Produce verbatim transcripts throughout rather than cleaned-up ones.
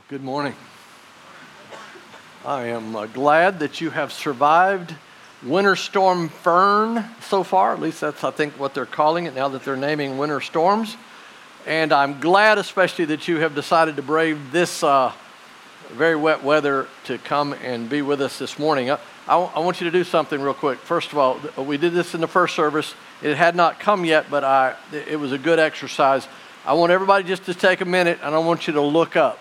Good morning. I am uh, glad that you have survived Winter Storm Fern so far. At least that's, I think, what they're calling it now that they're naming winter storms. And I'm glad especially that you have decided to brave this uh, very wet weather to come and be with us this morning. I, I, I want you to do something real quick. First of all, we did this in the first service. It had not come yet, but I, it was a good exercise. I want everybody just to take a minute, and I want you to look up.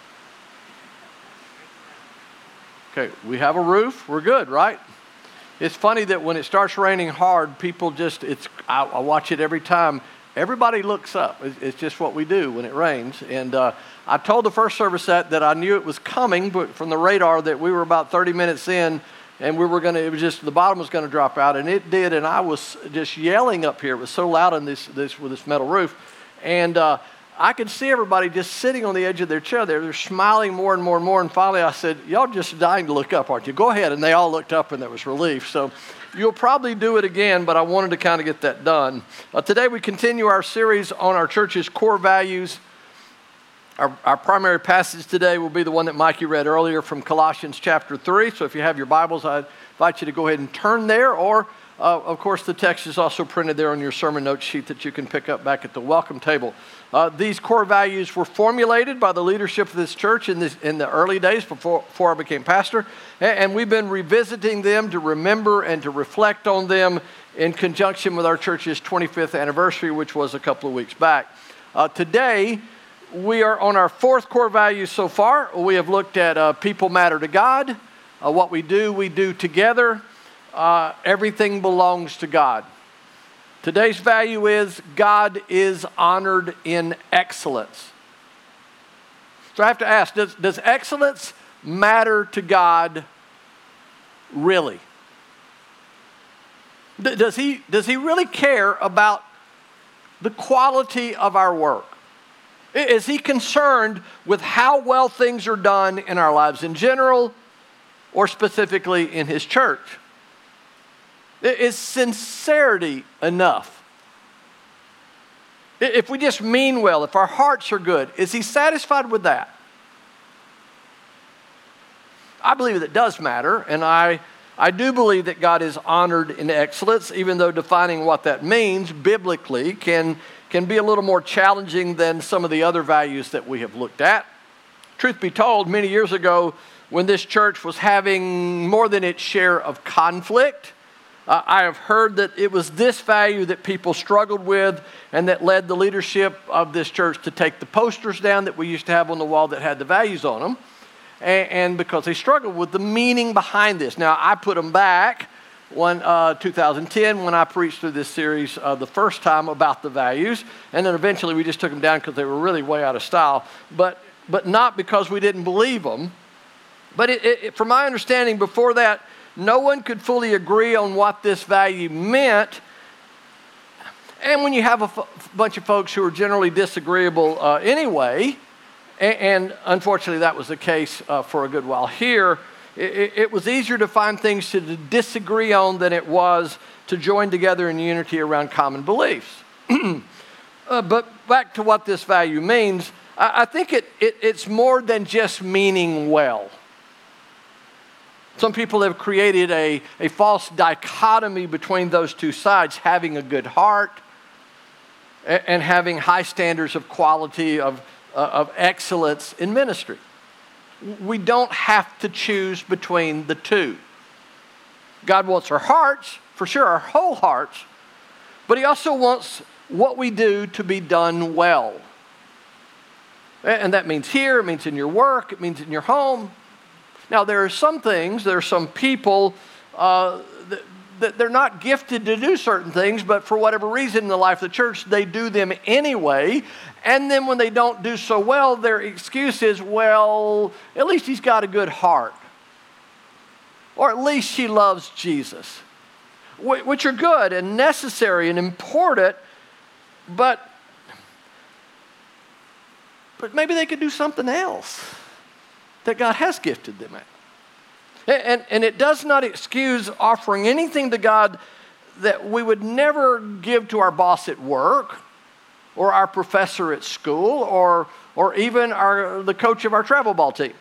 Okay, we have a roof. We're good, right? It's funny that when it starts raining hard, people just, it's, I, I watch it every time. Everybody looks up. It's, it's just what we do when it rains. And uh, I told the first service that, that I knew it was coming, but from the radar that we were about thirty minutes in, and we were going to, it was just, the bottom was going to drop out, and it did, and I was just yelling up here. It was so loud in this, this with this metal roof. And uh, I could see everybody just sitting on the edge of their chair there. They're smiling more and more and more. And finally I said, y'all just dying to look up, aren't you? Go ahead. And they all looked up, and there was relief. So you'll probably do it again, but I wanted to kind of get that done. Uh, today we continue our series on our church's core values. Our, our primary passage today will be the one that Mikey read earlier from Colossians chapter three. So if you have your Bibles, I invite you to go ahead and turn there. Or, uh, of course, the text is also printed there on your sermon note sheet that you can pick up back at the welcome table. Uh, these core values were formulated by the leadership of this church in, this, in the early days before, before I became pastor, and, and we've been revisiting them to remember and to reflect on them in conjunction with our church's twenty-fifth anniversary, which was a couple of weeks back. Uh, today, we are on our fourth core value so far. We have looked at uh, people matter to God, uh, what we do, we do together, uh, everything belongs to God. Today's value is God is honored in excellence. So I have to ask, does, does excellence matter to God really? D- does he, does he really care about the quality of our work? Is he concerned with how well things are done in our lives in general or specifically in his church? Is sincerity enough? If we just mean well, if our hearts are good, is he satisfied with that? I believe that it does matter, and I, I do believe that God is honored in excellence, even though defining what that means biblically can, can be a little more challenging than some of the other values that we have looked at. Truth be told, many years ago, when this church was having more than its share of conflict, Uh, I have heard that it was this value that people struggled with and that led the leadership of this church to take the posters down that we used to have on the wall that had the values on them. And, and because they struggled with the meaning behind this. Now, I put them back one, uh, two thousand ten when I preached through this series uh, the first time about the values. And then eventually we just took them down because they were really way out of style. But, but not because we didn't believe them. But it, it, from my understanding before that, no one could fully agree on what this value meant. And when you have a f- bunch of folks who are generally disagreeable uh, anyway, and, and unfortunately that was the case uh, for a good while here, it, it was easier to find things to disagree on than it was to join together in unity around common beliefs. uh, but back to what this value means, I, I think it, it, it's more than just meaning well. Some people have created a, a false dichotomy between those two sides, having a good heart and, and having high standards of quality, of, uh, of excellence in ministry. We don't have to choose between the two. God wants our hearts, for sure, our whole hearts, but he also wants what we do to be done well. And that means here, it means in your work, it means in your home. Now, there are some things, there are some people uh, that, that they're not gifted to do certain things, but for whatever reason in the life of the church, they do them anyway. And then when they don't do so well, their excuse is, well, at least he's got a good heart. Or at least she loves Jesus. Which are good and necessary and important, but, but maybe they could do something else that God has gifted them at. And, and it does not excuse offering anything to God that we would never give to our boss at work or our professor at school, or, or even our, the coach of our travel ball team.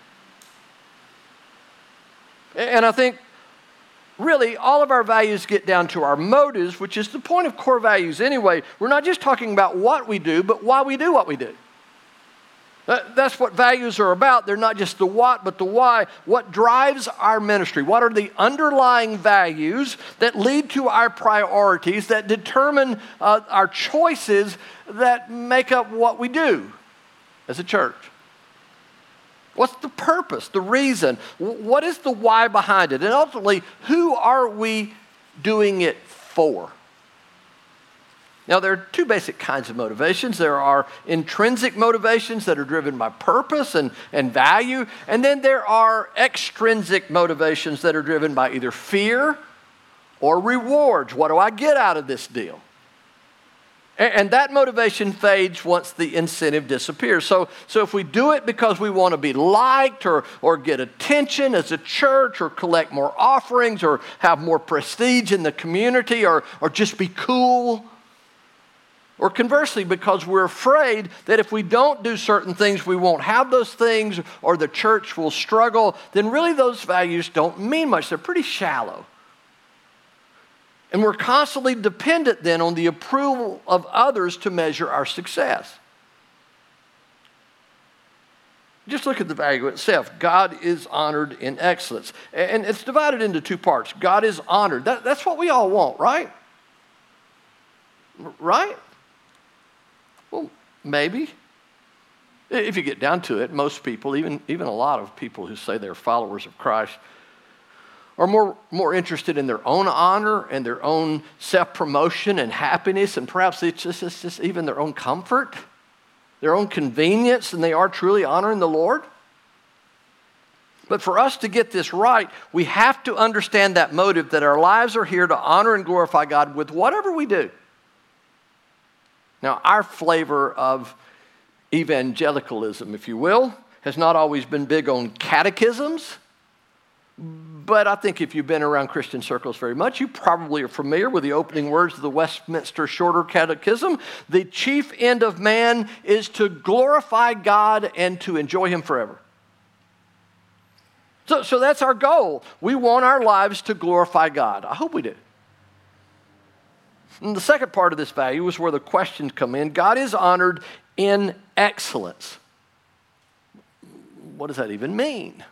And I think really all of our values get down to our motives, which is the point of core values anyway. We're not just talking about what we do, but why we do what we do. That's what values are about. They're not just the what, but the why. What drives our ministry? What are the underlying values that lead to our priorities, that determine uh, our choices, that make up what we do as a church? What's the purpose, the reason? What is the why behind it? And ultimately, who are we doing it for? Now, there are two basic kinds of motivations. There are intrinsic motivations that are driven by purpose and, and value. And then there are extrinsic motivations that are driven by either fear or rewards. What do I get out of this deal? And, and that motivation fades once the incentive disappears. So, so if we do it because we want to be liked or, or get attention as a church or collect more offerings or have more prestige in the community or, or just be cool, or conversely, because we're afraid that if we don't do certain things, we won't have those things, or the church will struggle, then really those values don't mean much. They're pretty shallow. And we're constantly dependent then on the approval of others to measure our success. Just look at the value itself. God is honored in excellence. And it's divided into two parts. God is honored. That, that's what we all want, right? Right? Well, maybe. If you get down to it, most people, even, even a lot of people who say they're followers of Christ, are more, more interested in their own honor and their own self-promotion and happiness, and perhaps it's just, it's just even their own comfort, their own convenience, than they are truly honoring the Lord. But for us to get this right, we have to understand that motive, that our lives are here to honor and glorify God with whatever we do. Now, our flavor of evangelicalism, if you will, has not always been big on catechisms. But I think if you've been around Christian circles very much, you probably are familiar with the opening words of the Westminster Shorter Catechism. The chief end of man is to glorify God and to enjoy Him forever. So, so that's our goal. We want our lives to glorify God. I hope we do. And the second part of this value is where the questions come in. God is honored in excellence. What does that even mean?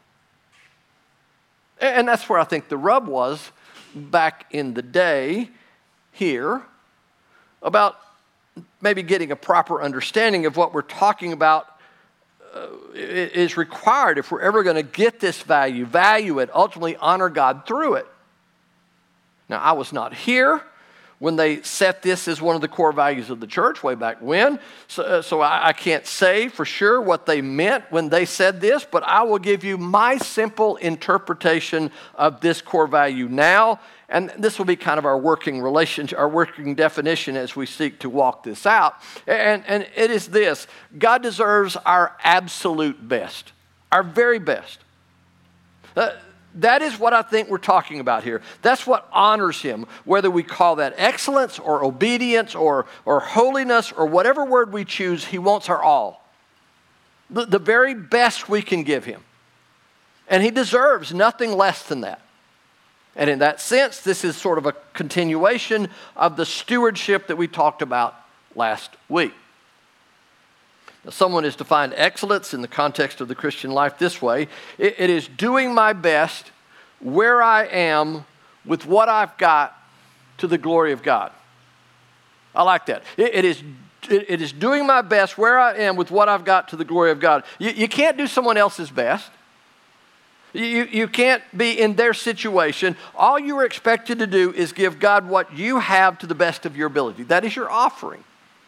And that's where I think the rub was back in the day here about maybe getting a proper understanding of what we're talking about uh, is required if we're ever going to get this value, value it, ultimately honor God through it. Now, I was not here when they set this as one of the core values of the church way back when. So, uh, so I, I can't say for sure what they meant when they said this, but I will give you my simple interpretation of this core value now. And this will be kind of our working relationship, our working definition as we seek to walk this out. And, and it is this: God deserves our absolute best, our very best. Uh, That is what I think we're talking about here. That's what honors Him, whether we call that excellence or obedience or, or holiness or whatever word we choose. He wants our all, the, the very best we can give Him. And He deserves nothing less than that. And in that sense, this is sort of a continuation of the stewardship that we talked about last week. Now, someone has defined excellence in the context of the Christian life this way: it, it is doing my best where I am with what I've got to the glory of God. I like that. It, it is it, it is doing my best where I am with what I've got to the glory of God. You, you can't do someone else's best. You, you can't be in their situation. All you are expected to do is give God what you have to the best of your ability. That is your offering.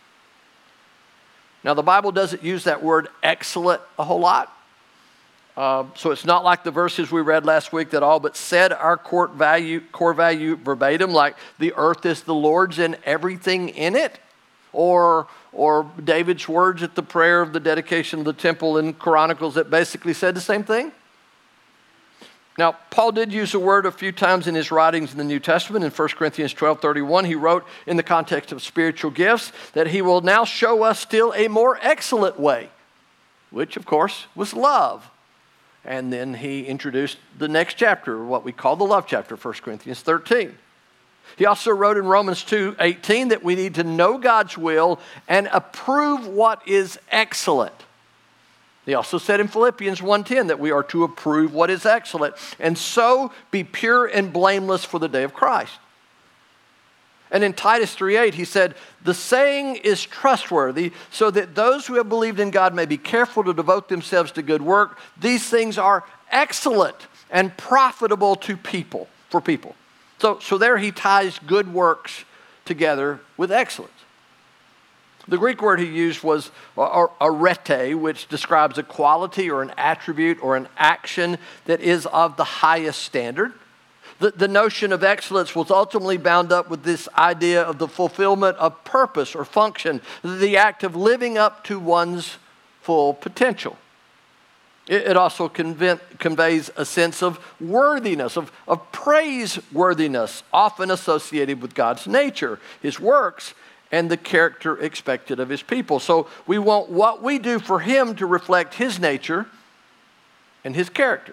Now, the Bible doesn't use that word excellent a whole lot. Uh, so it's not like the verses we read last week that all but said our core value, core value verbatim, like the earth is the Lord's and everything in it. Or, or David's words at the prayer of the dedication of the temple in Chronicles that basically said the same thing. Now, Paul did use the word a few times in his writings in the New Testament. In First Corinthians twelve thirty-one, he wrote in the context of spiritual gifts that he will now show us still a more excellent way, which, of course, was love. And then he introduced the next chapter, what we call the love chapter, First Corinthians thirteen. He also wrote in Romans two eighteen that we need to know God's will and approve what is excellent. He also said in Philippians one ten that we are to approve what is excellent and so be pure and blameless for the day of Christ. And in Titus three eight, he said, the saying is trustworthy so that those who have believed in God may be careful to devote themselves to good work. These things are excellent and profitable to people, for people. So, so there he ties good works together with excellence. The Greek word he used was arete, which describes a quality or an attribute or an action that is of the highest standard. The, the notion of excellence was ultimately bound up with this idea of the fulfillment of purpose or function, the act of living up to one's full potential. It, it also conve- conveys a sense of worthiness, of, of praiseworthiness, often associated with God's nature, his works, and the character expected of his people. So we want what we do for him to reflect his nature and his character.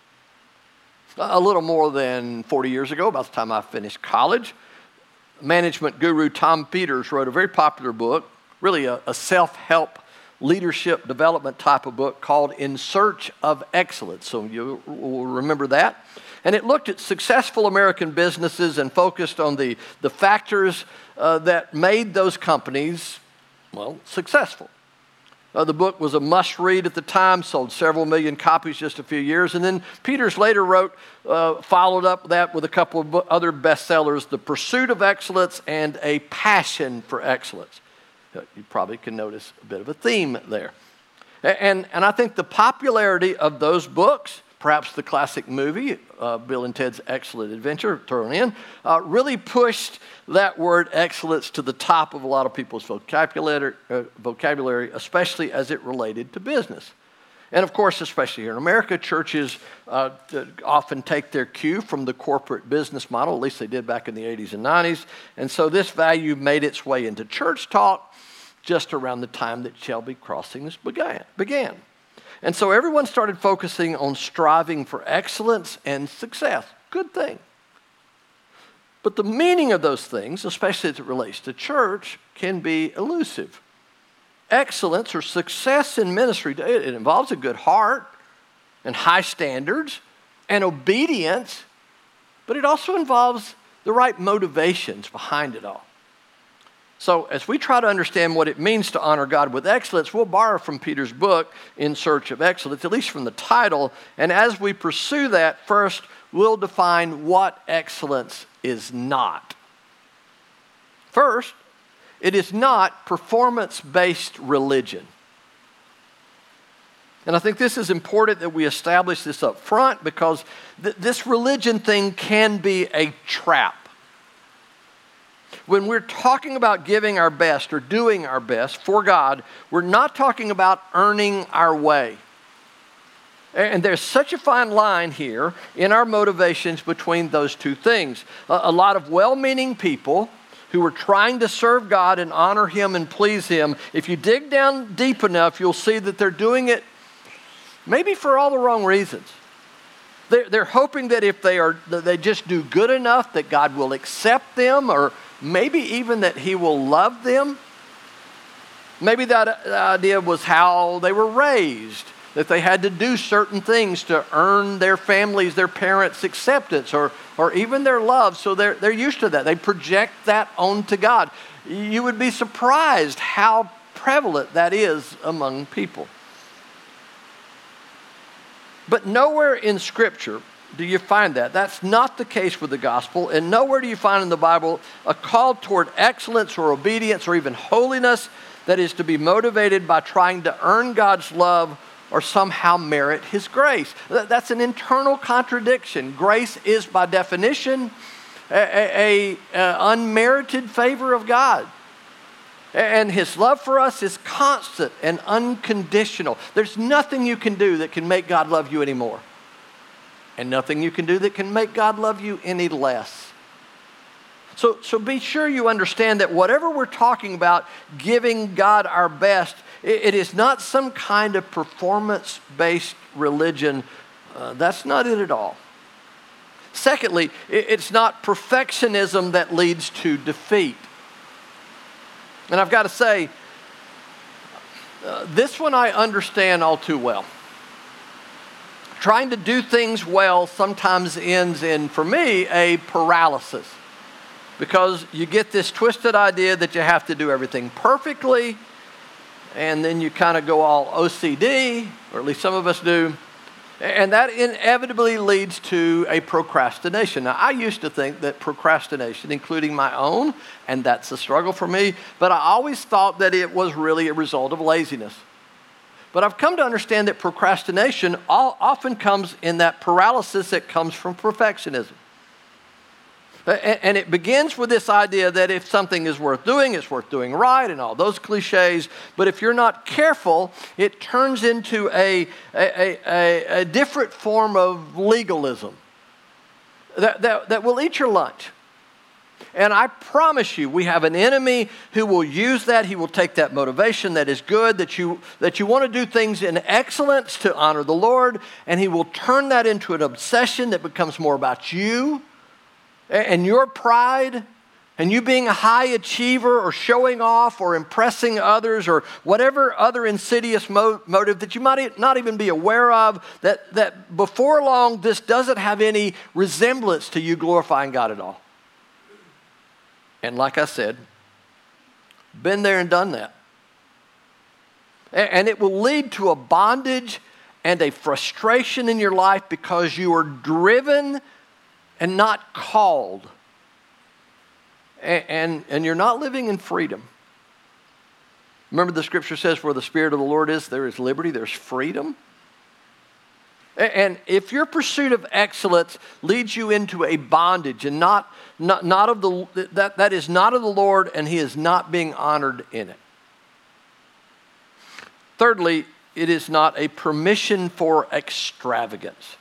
A little more than forty years ago, about the time I finished college, management guru Tom Peters wrote a very popular book, really a, a self-help leadership development type of book called In Search of Excellence. So you will remember that. And it looked at successful American businesses and focused on the, the factors uh, that made those companies, well, successful. Uh, the book was a must-read at the time, sold several million copies just a few years. And then Peters later wrote, uh, followed up that with a couple of other bestsellers, The Pursuit of Excellence and A Passion for Excellence. Uh, you probably can notice a bit of a theme there. And, and I think the popularity of those books, perhaps the classic movie, uh, Bill and Ted's Excellent Adventure, thrown in, uh, really pushed that word excellence to the top of a lot of people's vocabulary, uh, vocabulary, especially as it related to business. And of course, especially here in America, churches uh, often take their cue from the corporate business model, at least they did back in the eighties and nineties. And so this value made its way into church talk just around the time that Shelby Crossings began. began. And so everyone started focusing on striving for excellence and success. Good thing. But the meaning of those things, especially as it relates to church, can be elusive. Excellence or success in ministry, it involves a good heart and high standards and obedience, but it also involves the right motivations behind it all. So as we try to understand what it means to honor God with excellence, we'll borrow from Peter's book, In Search of Excellence, at least from the title. And as we pursue that, first, we'll define what excellence is not. First, it is not performance-based religion. And I think this is important that we establish this up front because th- this religion thing can be a trap. When we're talking about giving our best or doing our best for God, we're not talking about earning our way. And there's such a fine line here in our motivations between those two things. A lot of well-meaning people who are trying to serve God and honor Him and please Him, if you dig down deep enough, you'll see that they're doing it maybe for all the wrong reasons. They're, they're hoping that if they are, that they just do good enough, that God will accept them, or maybe even that He will love them. Maybe that idea was how they were raised, that they had to do certain things to earn their families, their parents' acceptance, or, or even their love. So they're, they're used to that. They project that onto God. You would be surprised how prevalent that is among people. But nowhere in Scripture do you find that. That's not the case with the gospel, and nowhere do you find in the Bible a call toward excellence or obedience or even holiness that is to be motivated by trying to earn God's love or somehow merit His grace. That's an internal contradiction. Grace is, by definition, a, a, a unmerited favor of God. And His love for us is constant and unconditional. There's nothing you can do that can make God love you anymore. and nothing you can do that can make God love you any less. So, so be sure you understand that whatever we're talking about, giving God our best, it, it is not some kind of performance-based religion. Uh, that's not it at all. Secondly, it, it's not perfectionism that leads to defeat. And I've got to say, uh, this one I understand all too well. Trying to do things well sometimes ends in, for me, a paralysis. Because you get this twisted idea that you have to do everything perfectly, and then you kind of go all O C D, or at least some of us do, and that inevitably leads to a procrastination. Now, I used to think that procrastination, including my own, and that's a struggle for me, but I always thought that it was really a result of laziness. But I've come to understand that procrastination all, often comes in that paralysis that comes from perfectionism. And it begins with this idea that if something is worth doing, it's worth doing right, and all those cliches. But if you're not careful, it turns into a, a, a, a different form of legalism that, that, that will eat your lunch. And I promise you, we have an enemy who will use that. He will take that motivation that is good, that you, that you want to do things in excellence to honor the Lord, and he will turn that into an obsession that becomes more about you and your pride, and you being a high achiever or showing off or impressing others or whatever other insidious mo- motive that you might not even be aware of, that, that before long this doesn't have any resemblance to you glorifying God at all. And like I said, been there and done that. And it will lead to a bondage and a frustration in your life because you are driven and not called. And, and, and you're not living in freedom. Remember the scripture says, where the Spirit of the Lord is, there is liberty, there's freedom. And if your pursuit of excellence leads you into a bondage and not, not, not of the, that, that is not of the Lord, and he is not being honored in it. Thirdly, it is not a permission for extravagance.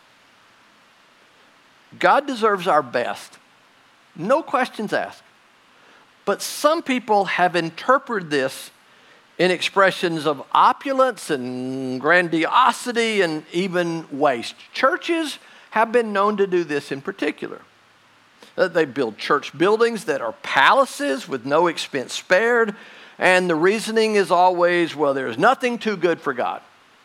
God deserves our best. No questions asked. But some people have interpreted this in expressions of opulence and grandiosity and even waste. Churches have been known to do this in particular. They build church buildings that are palaces with no expense spared, and the reasoning is always, well, there's nothing too good for God.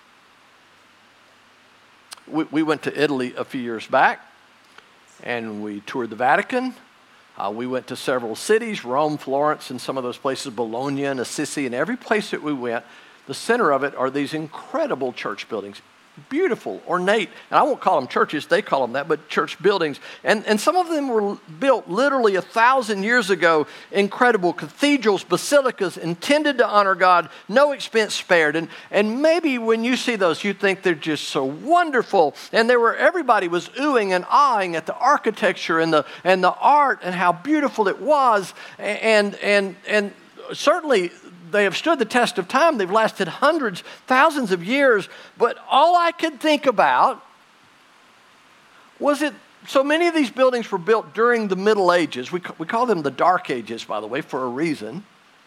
We, we went to Italy a few years back, and we toured the Vatican. Uh, we went to several cities, Rome, Florence, and some of those places, Bologna and Assisi, and every place that we went, the center of it are these incredible church buildings. Beautiful, ornate, and I won't call them churches, they call them that, but church buildings. And, and some of them were built literally a thousand years ago, incredible cathedrals, basilicas, intended to honor God, no expense spared. And, and maybe when you see those, you think they're just so wonderful. And there were, everybody was oohing and ahhing at the architecture and the, and the art and how beautiful it was. And, and, and certainly, they have stood the test of time. They've lasted hundreds, thousands of years. But all I could think about was it, so many of these buildings were built during the Middle Ages. We, we call them the Dark Ages, by the way, for a reason.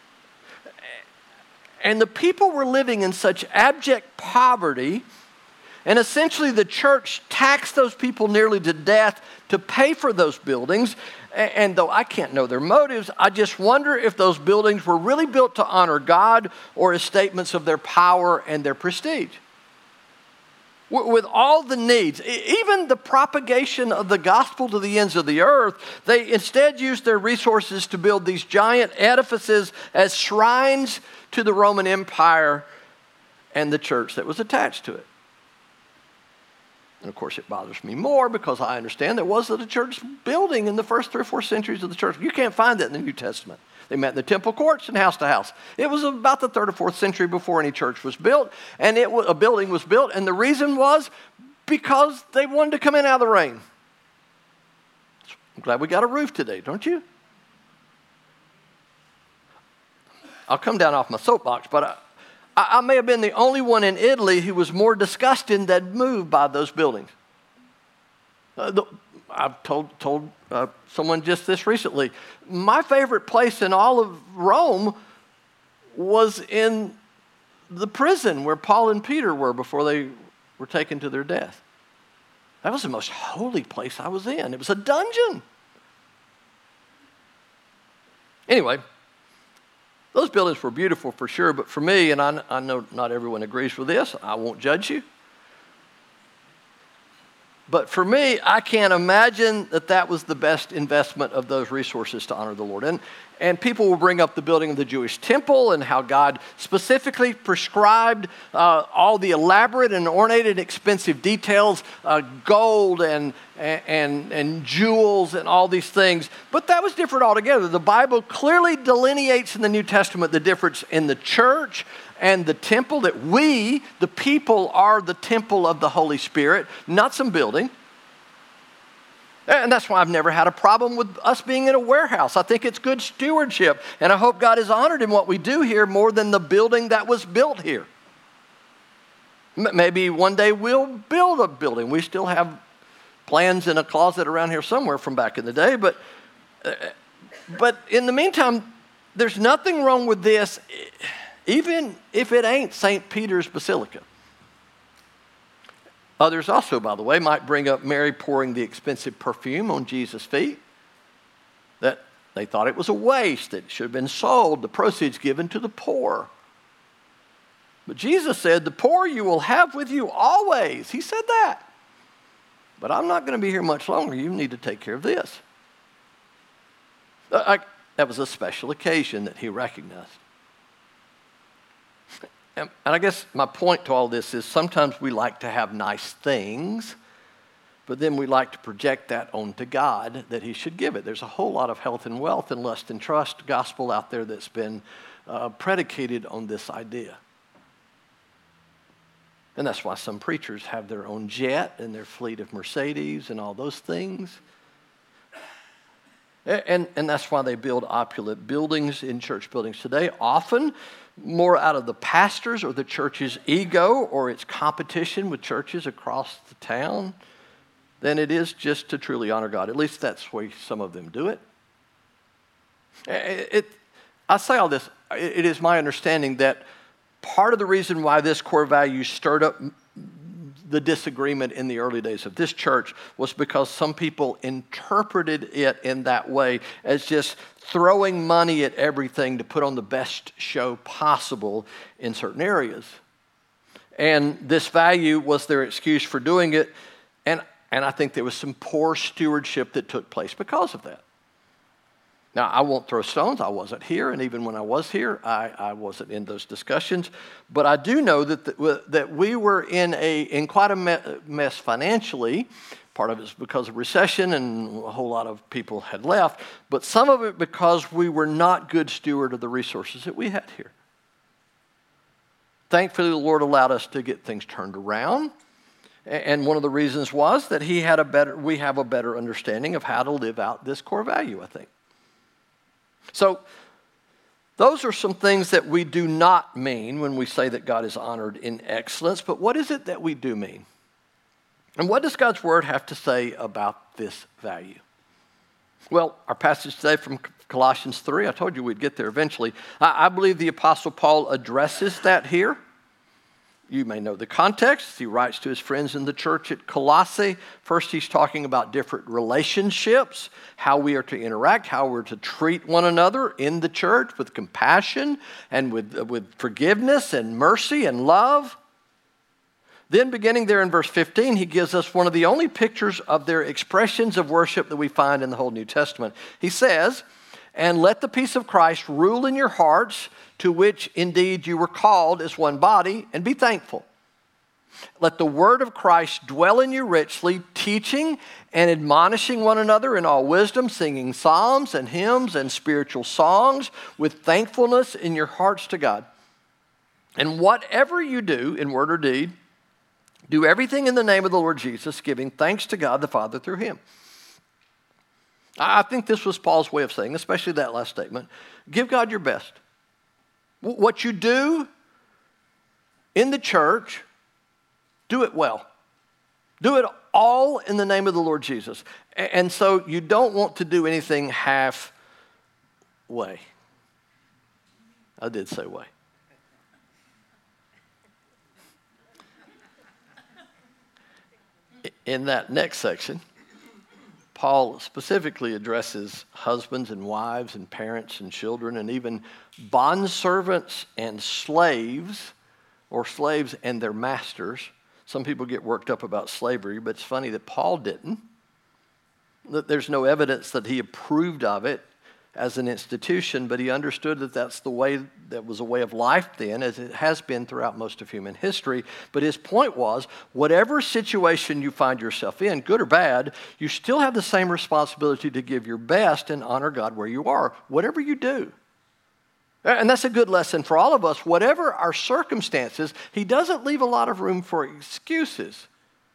And the people were living in such abject poverty, and essentially the church taxed those people nearly to death to pay for those buildings. And though I can't know their motives, I just wonder if those buildings were really built to honor God or as statements of their power and their prestige. With all the needs, even the propagation of the gospel to the ends of the earth, they instead used their resources to build these giant edifices as shrines to the Roman Empire and the church that was attached to it. And of course, it bothers me more because I understand there wasn't a church building in the first three or four centuries of the church. You can't find that in the New Testament. They met in the temple courts and house to house. It was about the third or fourth century before any church was built, and it was, a building was built, and the reason was because they wanted to come in out of the rain. I'm glad we got a roof today, don't you? I'll come down off my soapbox, but I, I may have been the only one in Italy who was more disgusted than moved by those buildings. Uh, the, I've told, told uh, someone just this recently. My favorite place in all of Rome was in the prison where Paul and Peter were before they were taken to their death. That was the most holy place I was in. It was a dungeon. Anyway, those buildings were beautiful for sure, but for me, and I, I know not everyone agrees with this, I won't judge you. But for me, I can't imagine that that was the best investment of those resources to honor the Lord. And, and people will bring up the building of the Jewish temple and how God specifically prescribed uh, all the elaborate and ornate and expensive details, uh, gold and, and, and jewels and all these things. But that was different altogether. The Bible clearly delineates in the New Testament the difference in the church and the temple, that we, the people, are the temple of the Holy Spirit, not some building. And that's why I've never had a problem with us being in a warehouse. I think it's good stewardship, and I hope God is honored in what we do here more than the building that was built here. Maybe one day we'll build a building. We still have plans in a closet around here somewhere from back in the day, but, uh, but in the meantime, there's nothing wrong with this, even if it ain't Saint Peter's Basilica. Others also, by the way, might bring up Mary pouring the expensive perfume on Jesus' feet, that they thought it was a waste, it should have been sold, the proceeds given to the poor. But Jesus said, the poor you will have with you always. He said that. But I'm not going to be here much longer. You need to take care of this. I, that was a special occasion that he recognized. And I guess my point to all this is sometimes we like to have nice things, but then we like to project that onto God that he should give it. There's a whole lot of health and wealth and lust and trust gospel out there that's been uh, predicated on this idea. And that's why some preachers have their own jet and their fleet of Mercedes and all those things. And, and that's why they build opulent buildings in church buildings today, often more out of the pastor's or the church's ego or its competition with churches across the town than it is just to truly honor God. At least that's the way some of them do it. It, it I say all this, it, it is my understanding that part of the reason why this core value stirred up the disagreement in the early days of this church was because some people interpreted it in that way as just throwing money at everything to put on the best show possible in certain areas. And this value was their excuse for doing it, and, and I think there was some poor stewardship that took place because of that. Now, I won't throw stones. I wasn't here, and even when I was here, I, I wasn't in those discussions. But I do know that the, that we were in a in quite a me- mess financially. Part of it is because of recession, and a whole lot of people had left. But some of it because we were not good steward of the resources that we had here. Thankfully, the Lord allowed us to get things turned around. And one of the reasons was that he had a better, we have a better understanding of how to live out this core value, I think. So those are some things that we do not mean when we say that God is honored in excellence, but what is it that we do mean? And what does God's word have to say about this value? Well, our passage today from Colossians three, I told you we'd get there eventually. I, I believe the Apostle Paul addresses that here. You may know the context. He writes to his friends in the church at Colossae. First, he's talking about different relationships, how we are to interact, how we're to treat one another in the church with compassion and with, uh, with forgiveness and mercy and love. Then beginning there in verse fifteen, he gives us one of the only pictures of their expressions of worship that we find in the whole New Testament. He says, "And let the peace of Christ rule in your hearts, to which indeed you were called as one body, and be thankful. Let the word of Christ dwell in you richly, teaching and admonishing one another in all wisdom, singing psalms and hymns and spiritual songs with thankfulness in your hearts to God. And whatever you do in word or deed, do everything in the name of the Lord Jesus, giving thanks to God the Father through him." I think this was Paul's way of saying, especially that last statement, give God your best. What you do in the church, do it well. Do it all in the name of the Lord Jesus. And so you don't want to do anything halfway. I did say way. In that next section, Paul specifically addresses husbands and wives and parents and children and even bondservants and slaves, or slaves and their masters. Some people get worked up about slavery, but it's funny that Paul didn't. That there's no evidence that he approved of it as an institution, but he understood that that's the way, that was a way of life then, as it has been throughout most of human history. But his point was, whatever situation you find yourself in, good or bad, you still have the same responsibility to give your best and honor God where you are, whatever you do. And that's a good lesson for all of us. Whatever our circumstances, he doesn't leave a lot of room for excuses.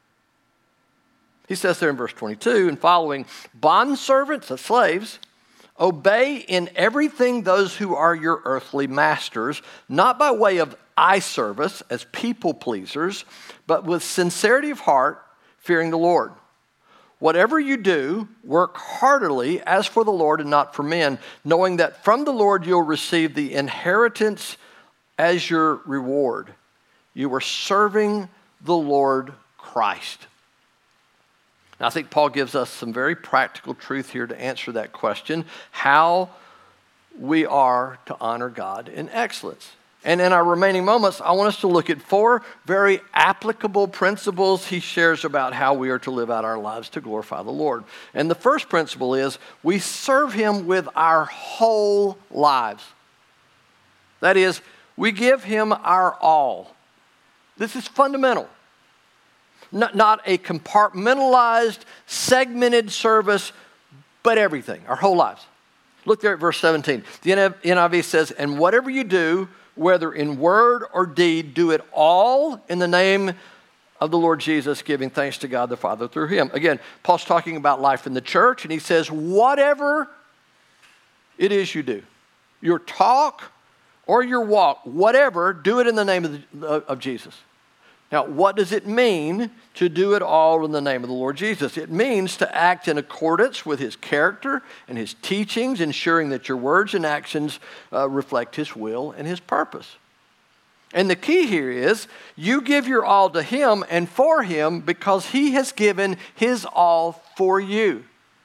He says there in verse twenty-two and following, bondservants, that's slaves, obey in everything those who are your earthly masters, not by way of eye service as people pleasers, but with sincerity of heart, fearing the Lord. Whatever you do, work heartily as for the Lord and not for men, knowing that from the Lord you'll receive the inheritance as your reward. You are serving the Lord Christ. And I think Paul gives us some very practical truth here to answer that question, how we are to honor God in excellence. And in our remaining moments, I want us to look at four very applicable principles he shares about how we are to live out our lives to glorify the Lord. And the first principle is we serve him with our whole lives. That is, we give him our all. This is fundamental. Not, not a compartmentalized, segmented service, but everything, our whole lives. Look there at verse seventeen. The N I V says, and whatever you do, whether in word or deed, do it all in the name of the Lord Jesus, giving thanks to God the Father through him. Again, Paul's talking about life in the church, and he says, whatever it is you do, your talk or your walk, whatever, do it in the name of, the, of Jesus. Now, what does it mean to do it all in the name of the Lord Jesus? It means to act in accordance with his character and his teachings, ensuring that your words and actions uh, reflect his will and his purpose. And the key here is you give your all to him and for him because he has given his all for you.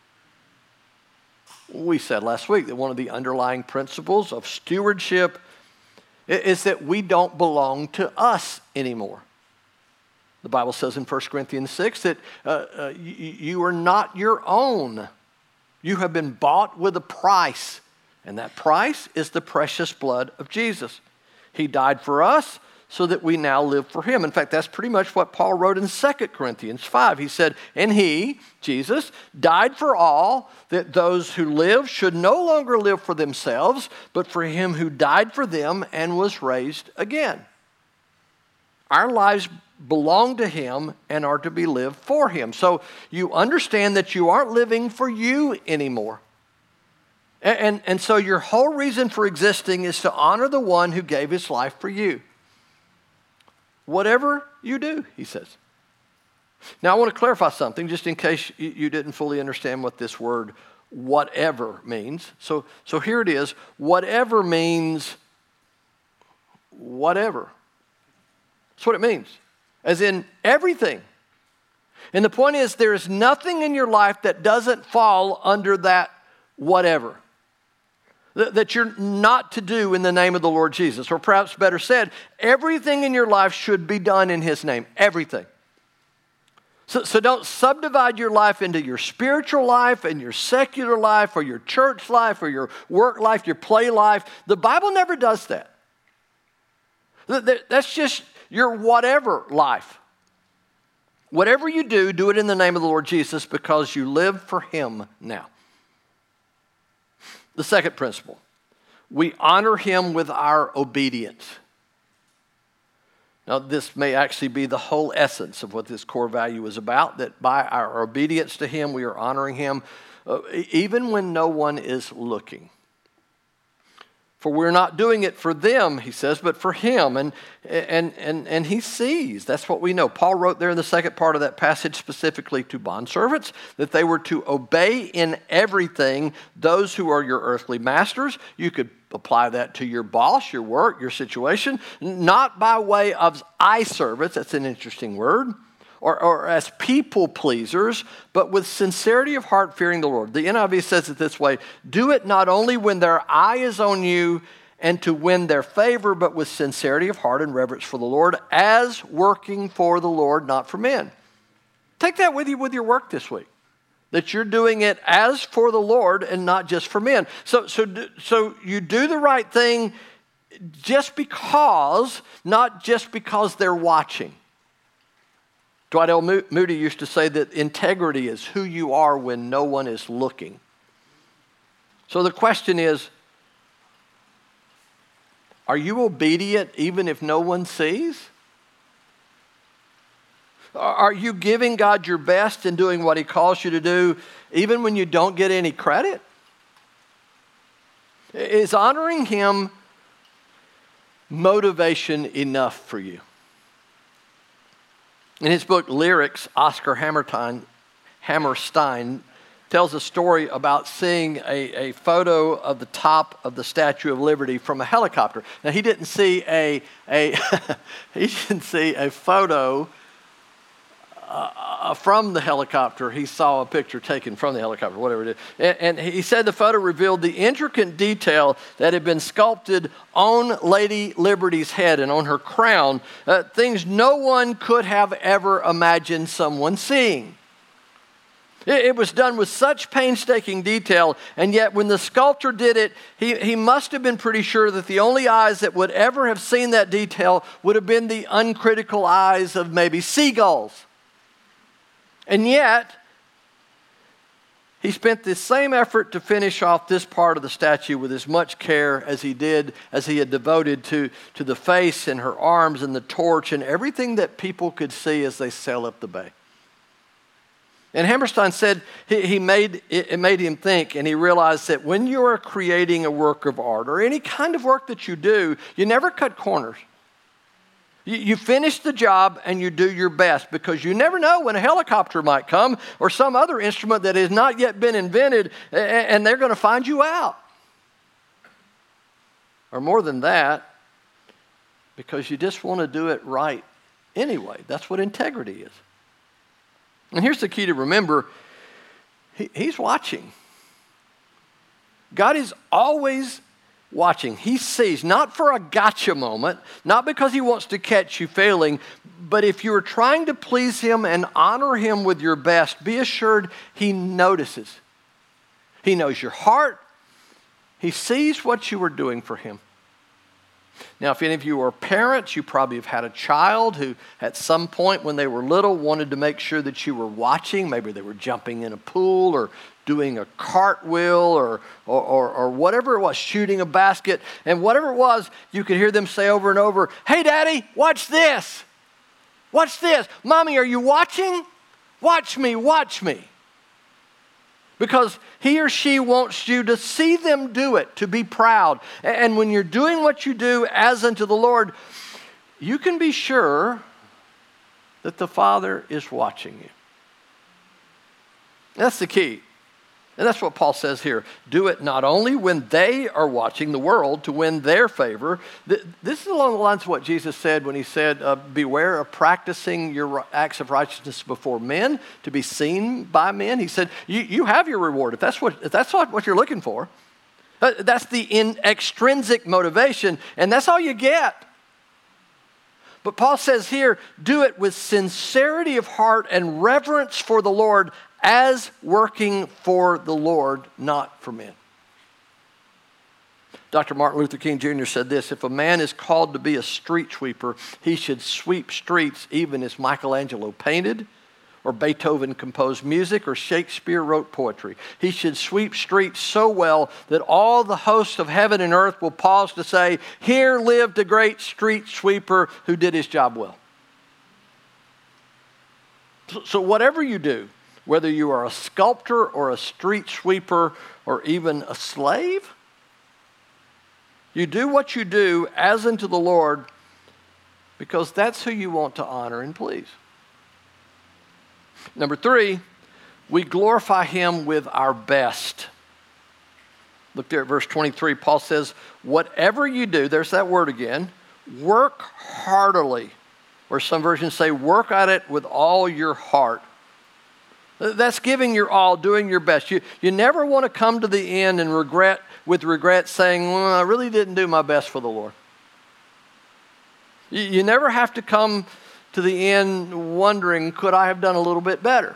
We said last week that one of the underlying principles of stewardship is that we don't belong to us anymore. The Bible says in First Corinthians six that uh, uh, you, you are not your own. You have been bought with a price, and that price is the precious blood of Jesus. He died for us so that we now live for him. In fact, that's pretty much what Paul wrote in Second Corinthians five. He said, and he, Jesus, died for all, that those who live should no longer live for themselves, but for him who died for them and was raised again. Our lives belong to him and are to be lived for him. So you understand that you aren't living for you anymore. And, and, and so your whole reason for existing is to honor the one who gave his life for you. Whatever you do, he says. Now I want to clarify something just in case you, you didn't fully understand what this word whatever means. So, so here it is. Whatever means whatever. That's what it means. As in everything. And the point is, there is nothing in your life that doesn't fall under that whatever. That, that you're not to do in the name of the Lord Jesus. Or perhaps better said, everything in your life should be done in his name. Everything. So, so don't subdivide your life into your spiritual life and your secular life or your church life or your work life, your play life. The Bible never does that. That's just your whatever life. Whatever you do, do it in the name of the Lord Jesus because you live for him now. The second principle, we honor him with our obedience. Now, this may actually be the whole essence of what this core value is about, that by our obedience to him, we are honoring him uh, even when no one is looking. For we're not doing it for them, he says, but for him. And, and, and, and he sees. That's what we know. Paul wrote there in the second part of that passage specifically to bondservants that they were to obey in everything those who are your earthly masters. You could apply that to your boss, your work, your situation, not by way of eye service. That's an interesting word. Or, or as people pleasers, but with sincerity of heart, fearing the Lord. The N I V says it this way: do it not only when their eye is on you and to win their favor, but with sincerity of heart and reverence for the Lord, as working for the Lord, not for men. Take that with you with your work this week, that you're doing it as for the Lord and not just for men. So, so, so you do the right thing just because, not just because they're watching. Dwight L. Moody used to say that integrity is who you are when no one is looking. So the question is, are you obedient even if no one sees? Are you giving God your best and doing what he calls you to do even when you don't get any credit? Is honoring him motivation enough for you? In his book, Lyrics, Oscar Hammerstein, Hammerstein tells a story about seeing a, a photo of the top of the Statue of Liberty from a helicopter. Now, he didn't see a, a he didn't see a photo uh, from the helicopter. He saw a picture taken from the helicopter, whatever it is. And, and he said the photo revealed the intricate detail that had been sculpted on Lady Liberty's head and on her crown, uh, things no one could have ever imagined someone seeing. It, it was done with such painstaking detail, and yet when the sculptor did it, he, he must have been pretty sure that the only eyes that would ever have seen that detail would have been the uncritical eyes of maybe seagulls. And yet, he spent the same effort to finish off this part of the statue with as much care as he did, as he had devoted to, to the face and her arms and the torch and everything that people could see as they sail up the bay. And Hammerstein said he, he made, it made him think, and he realized that when you are creating a work of art or any kind of work that you do, you never cut corners. You finish the job and you do your best, because you never know when a helicopter might come or some other instrument that has not yet been invented, and they're going to find you out. Or more than that, because you just want to do it right anyway. That's what integrity is. And here's the key to remember. He, he's watching. God is always watching. He sees, not for a gotcha moment, not because he wants to catch you failing, but if you are trying to please him and honor him with your best, be assured he notices. He knows your heart. He sees what you are doing for him. Now, if any of you are parents, you probably have had a child who at some point when they were little wanted to make sure that you were watching. Maybe they were jumping in a pool or doing a cartwheel or, or, or, or whatever it was, shooting a basket. And whatever it was, you could hear them say over and over, "Hey, Daddy, watch this. Watch this. Mommy, are you watching? Watch me, watch me." Because he or she wants you to see them do it, to be proud. And when you're doing what you do as unto the Lord, you can be sure that the Father is watching you. That's the key. And that's what Paul says here. Do it not only when they are watching the world to win their favor. This is along the lines of what Jesus said when he said, uh, beware of practicing your acts of righteousness before men to be seen by men. He said, you, you have your reward if that's what, if that's what, what you're looking for. Uh, that's the in, extrinsic motivation, and that's all you get. But Paul says here, do it with sincerity of heart and reverence for the Lord, as working for the Lord, not for men. Doctor Martin Luther King Junior said this: if a man is called to be a street sweeper, he should sweep streets even as Michelangelo painted, or Beethoven composed music, or Shakespeare wrote poetry. He should sweep streets so well that all the hosts of heaven and earth will pause to say, "Here lived a great street sweeper who did his job well." So whatever you do, whether you are a sculptor or a street sweeper or even a slave, You do what you do as unto the Lord because that's who you want to honor and please. Number three, we glorify him with our best. Look there at verse twenty-three. Paul says, whatever you do, there's that word again, work heartily. Or some versions say, work at it with all your heart. That's giving your all, doing your best. You, you never want to come to the end and regret, with regret saying, well, I really didn't do my best for the Lord. You, you never have to come to the end wondering, could I have done a little bit better?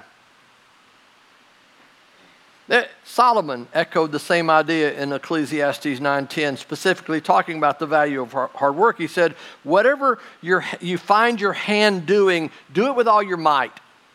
Solomon echoed the same idea in Ecclesiastes nine ten, specifically talking about the value of hard work. He said, whatever you're, you find your hand doing, do it with all your might.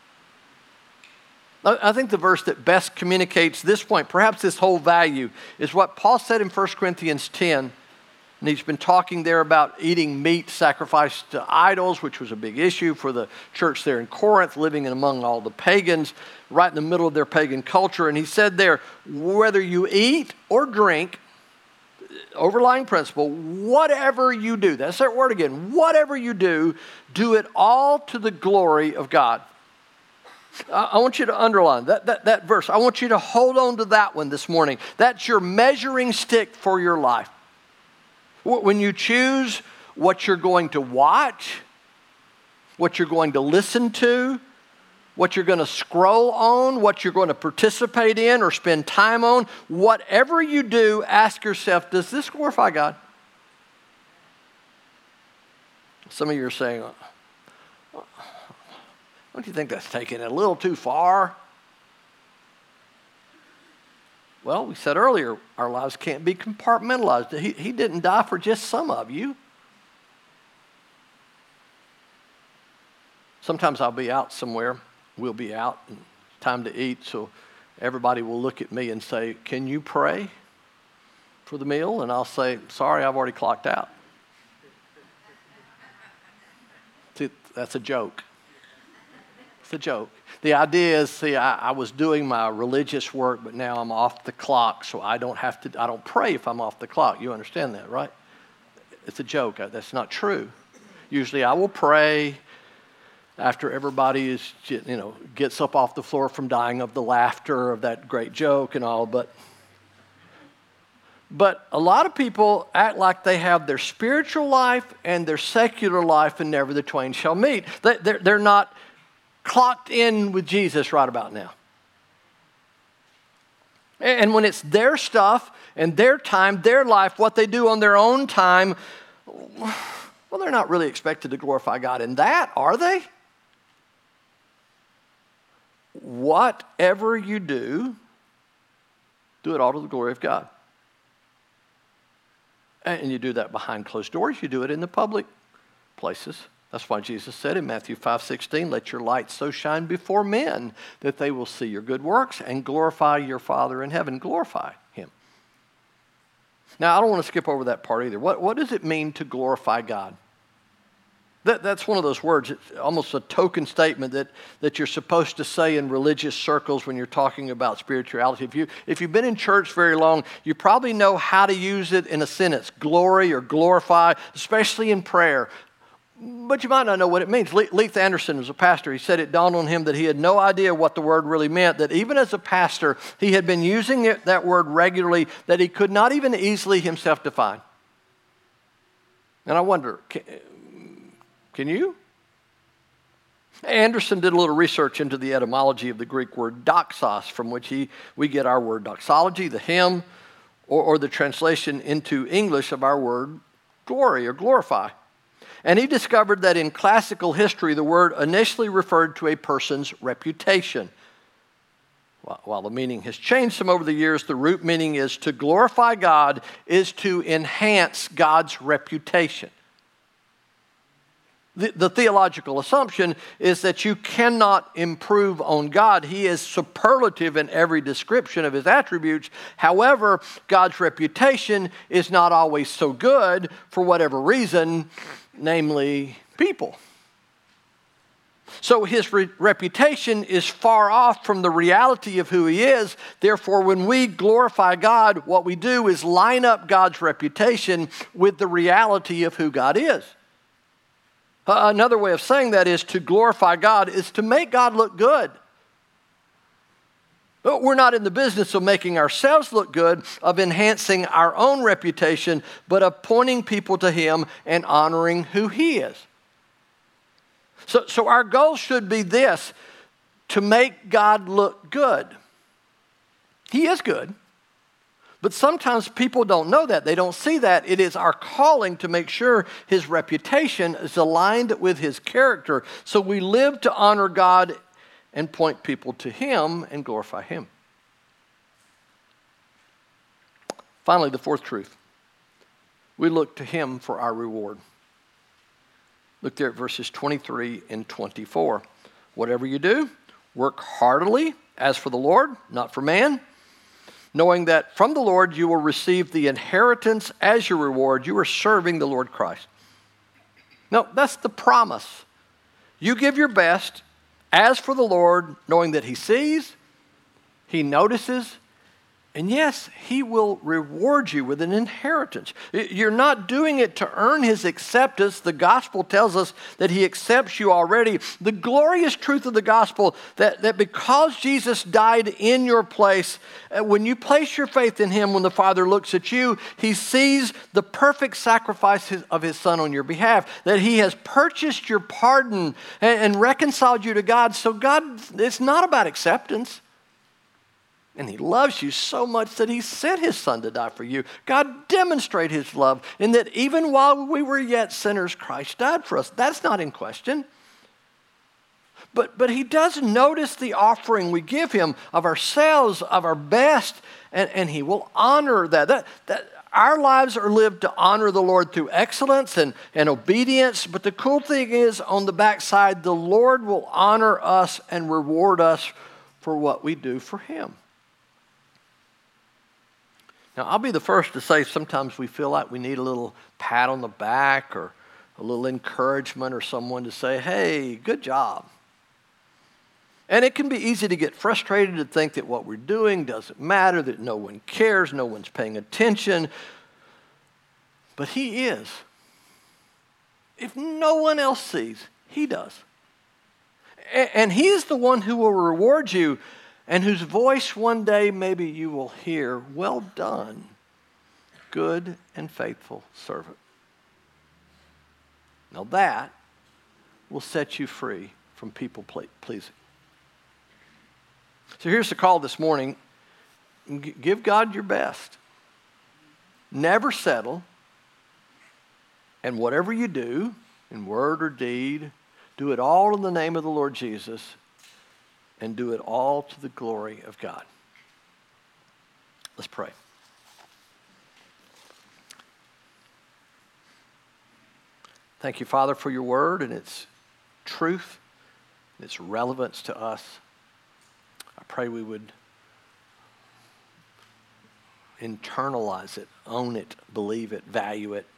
I think the verse that best communicates this point, perhaps this whole value, is what Paul said in First Corinthians ten. And he's been talking there about eating meat sacrificed to idols, which was a big issue for the church there in Corinth, living among all the pagans, right in the middle of their pagan culture. And he said there, whether you eat or drink, overlying principle, whatever you do, that's that word again, whatever you do, do it all to the glory of God. I want you to underline that, that, that verse. I want you to hold on to that one this morning. That's your measuring stick for your life. When you choose what you're going to watch, what you're going to listen to, what you're going to scroll on, what you're going to participate in or spend time on, whatever you do, ask yourself, does this glorify God? Some of you are saying, don't you think that's taking it a little too far? Well, we said earlier, our lives can't be compartmentalized. He, he didn't die for just some of you. Sometimes I'll be out somewhere. We'll be out, and it's time to eat, so everybody will look at me and say, can you pray for the meal? And I'll say, sorry, I've already clocked out. See, that's a joke. It's a joke. The idea is, see, I, I was doing my religious work, but now I'm off the clock, so I don't have to, I don't pray if I'm off the clock. You understand that, right? It's a joke. That's not true. Usually I will pray after everybody is, you know, gets up off the floor from dying of the laughter of that great joke and all, but But a lot of people act like they have their spiritual life and their secular life and never the twain shall meet. They're, they're not clocked in with Jesus right about now. And when it's their stuff and their time, their life, what they do on their own time, well, they're not really expected to glorify God in that, are they? Whatever you do, do it all to the glory of God. And you do that behind closed doors. You do it in the public places. That's why Jesus said in Matthew five sixteen, let your light so shine before men that they will see your good works and glorify your Father in heaven. Glorify him. Now, I don't want to skip over that part either. What, what does it mean to glorify God? That, that's one of those words, it's almost a token statement that, that you're supposed to say in religious circles when you're talking about spirituality. If, you, if you've been in church very long, you probably know how to use it in a sentence, glory or glorify, especially in prayer. But you might not know what it means. Leith Anderson was a pastor. He said it dawned on him that he had no idea what the word really meant, that even as a pastor, he had been using it, that word regularly, that he could not even easily himself define. And I wonder, can, can you? Anderson did a little research into the etymology of the Greek word doxos, from which he, we get our word doxology, the hymn, or, or the translation into English of our word glory or glorify. And he discovered that in classical history, the word initially referred to a person's reputation. While the meaning has changed some over the years, the root meaning is to glorify God is to enhance God's reputation. The, the theological assumption is that you cannot improve on God. He is superlative in every description of his attributes. However, God's reputation is not always so good for whatever reason, namely people. So his re- reputation is far off from the reality of who he is. Therefore, when we glorify God, what we do is line up God's reputation with the reality of who God is. Uh, another way of saying that is to glorify God is to make God look good. But we're not in the business of making ourselves look good, of enhancing our own reputation, but of pointing people to him and honoring who he is. So, so our goal should be this, to make God look good. He is good. But sometimes people don't know that. They don't see that. It is our calling to make sure his reputation is aligned with his character. So we live to honor God and point people to him and glorify him. Finally, the fourth truth. We look to him for our reward. Look there at verses twenty-three and twenty-four. Whatever you do, work heartily as for the Lord, not for man, knowing that from the Lord you will receive the inheritance as your reward. You are serving the Lord Christ. No, that's the promise. You give your best as for the Lord, knowing that he sees, he notices, and yes, he will reward you with an inheritance. You're not doing it to earn his acceptance. The gospel tells us that he accepts you already. The glorious truth of the gospel that, that because Jesus died in your place, when you place your faith in him, when the Father looks at you, he sees the perfect sacrifice of his Son on your behalf, that he has purchased your pardon and, and reconciled you to God. So God, it's not about acceptance. And he loves you so much that he sent his Son to die for you. God demonstrated his love in that even while we were yet sinners, Christ died for us. That's not in question. But, but he does notice the offering we give him of ourselves, of our best, and, and he will honor that. that, that Our lives are lived to honor the Lord through excellence and, and obedience. But the cool thing is, on the backside, the Lord will honor us and reward us for what we do for him. Now, I'll be the first to say sometimes we feel like we need a little pat on the back or a little encouragement or someone to say, hey, good job. And it can be easy to get frustrated to think that what we're doing doesn't matter, that no one cares, no one's paying attention. But he is. If no one else sees, he does. And he is the one who will reward you, and whose voice one day maybe you will hear, well done, good and faithful servant. Now that will set you free from people pleasing. So here's the call this morning. Give God your best. Never settle. And whatever you do, in word or deed, do it all in the name of the Lord Jesus, and do it all to the glory of God. Let's pray. Thank you, Father, for your word and its truth, and its relevance to us. I pray we would internalize it, own it, believe it, value it.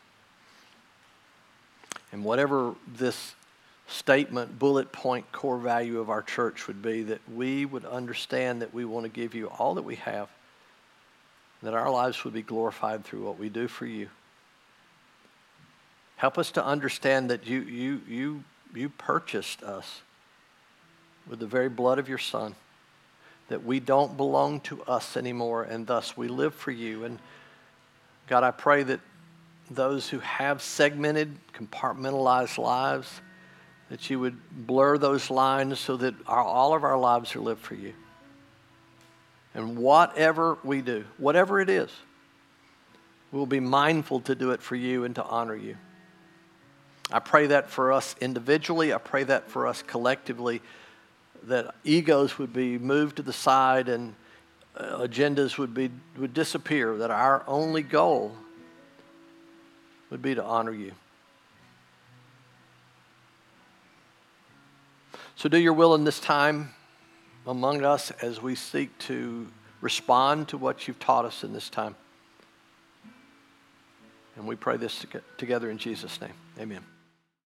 And whatever this statement, bullet point, core value of our church would be, that we would understand that we want to give you all that we have, that our lives would be glorified through what we do for you. Help us to understand that you, you, you, you purchased us with the very blood of your Son, that we don't belong to us anymore, and thus we live for you. And God, I pray that those who have segmented, compartmentalized lives, that you would blur those lines so that our, all of our lives are lived for you. And whatever we do, whatever it is, we'll be mindful to do it for you and to honor you. I pray that for us individually. I pray that for us collectively, that egos would be moved to the side and uh, agendas would be would disappear, that our only goal would be to honor you. So do your will in this time among us as we seek to respond to what you've taught us in this time. And we pray this together in Jesus' name. Amen.